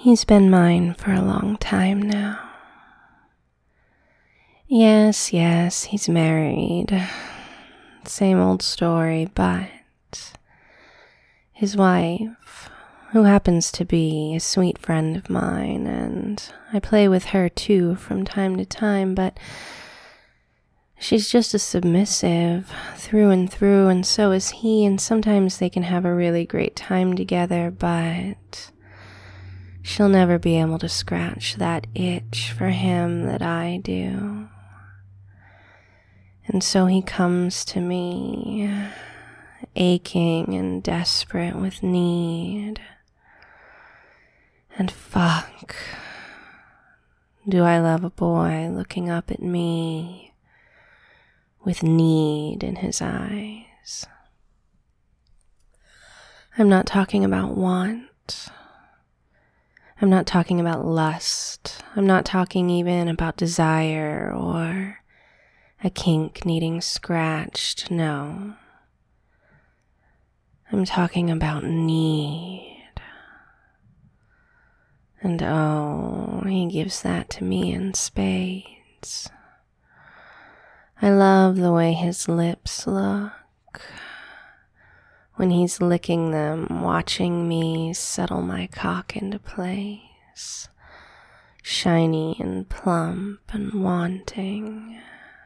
He's been mine for a long time now. Yes, he's married. Same old story, but his wife, who happens to be a sweet friend of mine, and I play with her too from time to time, but she's just a submissive through and through, and so is he, and sometimes they can have a really great time together, but she'll never be able to scratch that itch for him that I do. And so he comes to me, aching and desperate with need. And fuck, do I love a boy looking up at me with need in his eyes. I'm not talking about want. I'm not talking about lust. I'm not talking even about desire or a kink needing scratched. No. I'm talking about need. And oh, he gives that to me in spades. I love the way his lips look when he's licking them, watching me settle my cock into place, shiny and plump and wanting.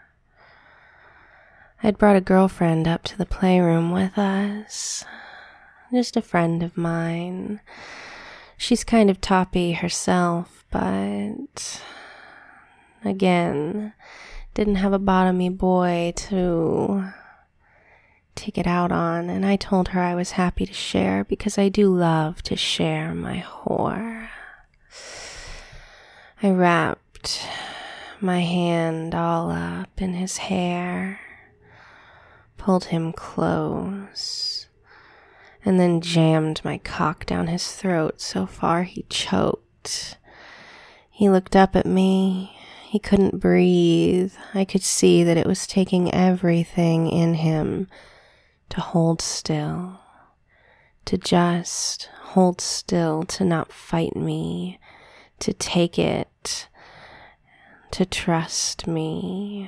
I'd brought a girlfriend up to the playroom with us, just a friend of mine. She's kind of toppy herself, but again, didn't have a bottomy boy to take it out on, and I told her I was happy to share because I do love to share my whore. I wrapped my hand all up in his hair, pulled him close, and then jammed my cock down his throat so far he choked. He looked up at me. He couldn't breathe. I could see that it was taking everything in him to hold still, to just hold still, to not fight me, to take it, to trust me.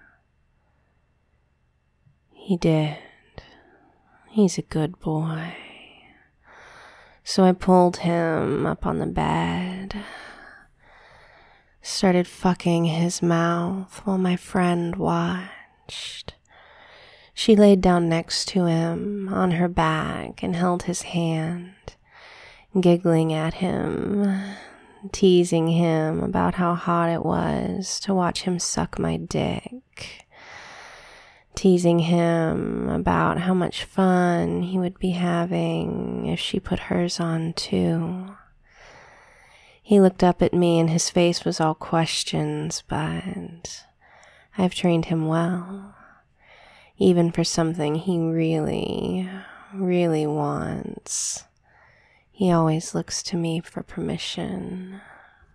He did. He's a good boy. So I pulled him up on the bed, started fucking his mouth while my friend watched. She laid down next to him on her back and held his hand, giggling at him, teasing him about how hot it was to watch him suck my dick, teasing him about how much fun he would be having if she put hers on too. He looked up at me and his face was all questions, but I've trained him well, even for something he really, really wants. He always looks to me for permission.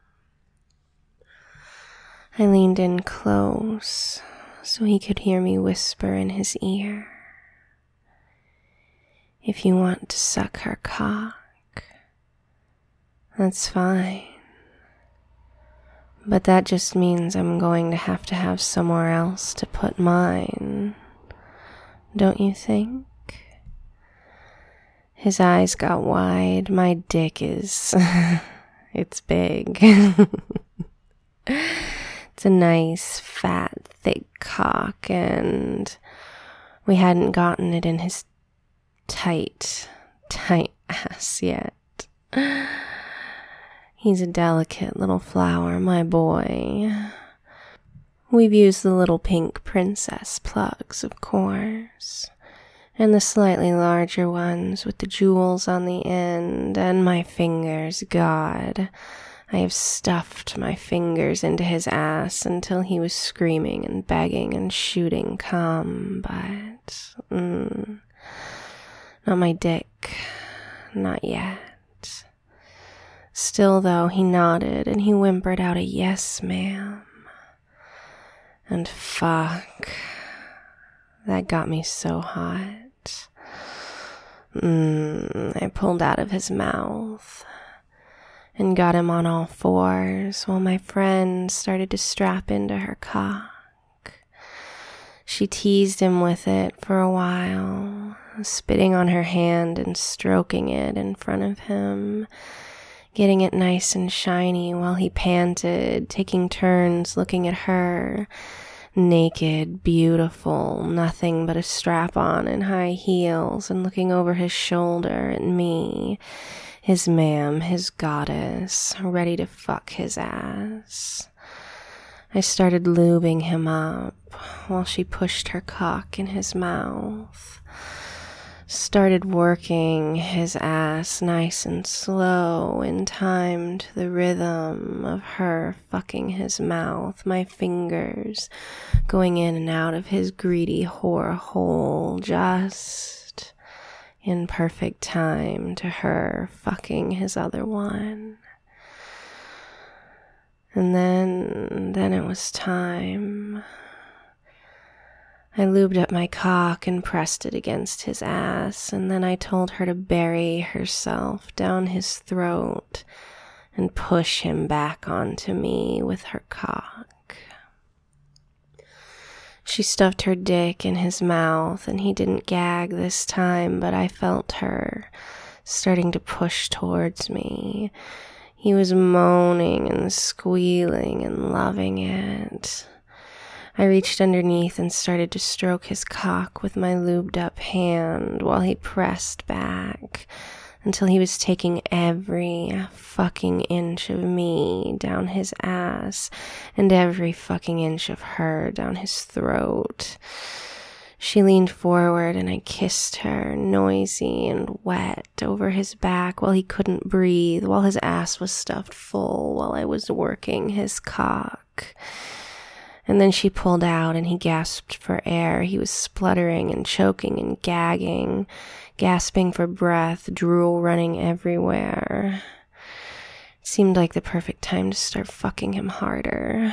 I leaned in close so he could hear me whisper in his ear, "If you want to suck her cock, that's fine. But that just means I'm going to have somewhere else to put mine. Don't you think?" His eyes got wide. My dick is... it's big. It's a nice, fat, thick cock, and we hadn't gotten it in his tight ass yet. He's a delicate little flower, my boy. We've used the little pink princess plugs, of course, and the slightly larger ones with the jewels on the end, and my fingers, God, I have stuffed my fingers into his ass until he was screaming and begging and shooting cum, but not my dick, not yet. Still, though, he nodded and he whimpered out a "yes, ma'am." And fuck, that got me so hot. I pulled out of his mouth, and got him on all fours while my friend started to strap into her cock. She teased him with it for a while, spitting on her hand and stroking it in front of him, getting it nice and shiny while he panted, taking turns looking at her, naked, beautiful, nothing but a strap-on and high heels, and looking over his shoulder at me, his ma'am, his goddess, ready to fuck his ass. I started lubing him up while she pushed her cock in his mouth, started working his ass nice and slow in time to the rhythm of her fucking his mouth, my fingers going in and out of his greedy whore hole, just in perfect time to her fucking his other one. And then it was time. I lubed up my cock and pressed it against his ass, and then I told her to bury herself down his throat and push him back onto me with her cock. She stuffed her dick in his mouth, and he didn't gag this time, but I felt her starting to push towards me. He was moaning and squealing and loving it. I reached underneath and started to stroke his cock with my lubed up hand while he pressed back until he was taking every fucking inch of me down his ass and every fucking inch of her down his throat. She leaned forward and I kissed her, noisy and wet, over his back while he couldn't breathe, while his ass was stuffed full, while I was working his cock. And then she pulled out and he gasped for air. He was spluttering and choking and gagging, gasping for breath, drool running everywhere. It seemed like the perfect time to start fucking him harder.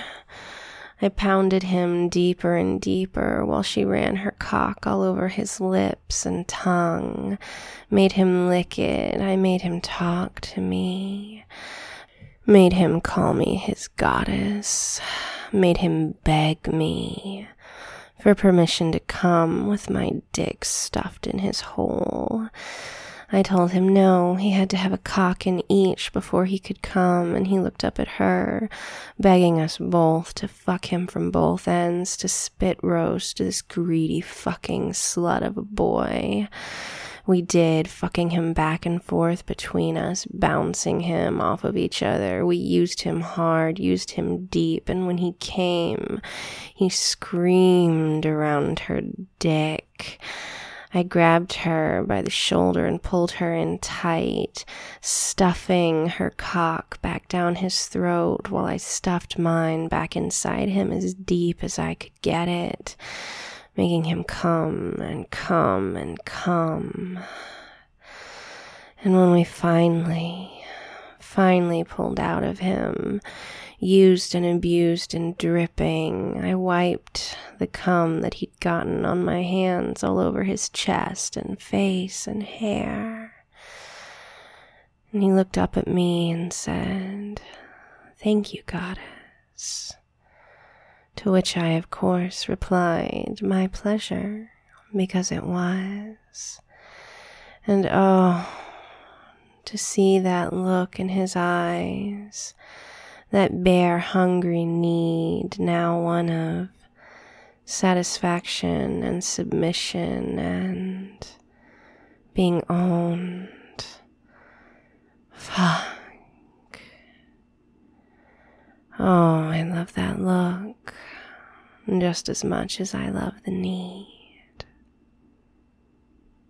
I pounded him deeper and deeper while she ran her cock all over his lips and tongue, made him lick it. I made him talk to me, made him call me his goddess, made him beg me for permission to come with my dick stuffed in his hole. I told him no, he had to have a cock in each before he could come, and he looked up at her, begging us both to fuck him from both ends, to spit roast this greedy fucking slut of a boy. We did, fucking him back and forth between us, bouncing him off of each other. We used him hard, used him deep, and when he came, he screamed around her dick. I grabbed her by the shoulder and pulled her in tight, stuffing her cock back down his throat while I stuffed mine back inside him as deep as I could get it, making him come and come and come. And when we finally pulled out of him, used and abused and dripping, I wiped the cum that he'd gotten on my hands all over his chest and face and hair. And he looked up at me and said, "Thank you, goddess." To which I, of course, replied, "My pleasure," because it was. And oh, to see that look in his eyes, that bare, hungry need, now one of satisfaction and submission and being owned. Fuck. Oh, I love that look just as much as I love the need.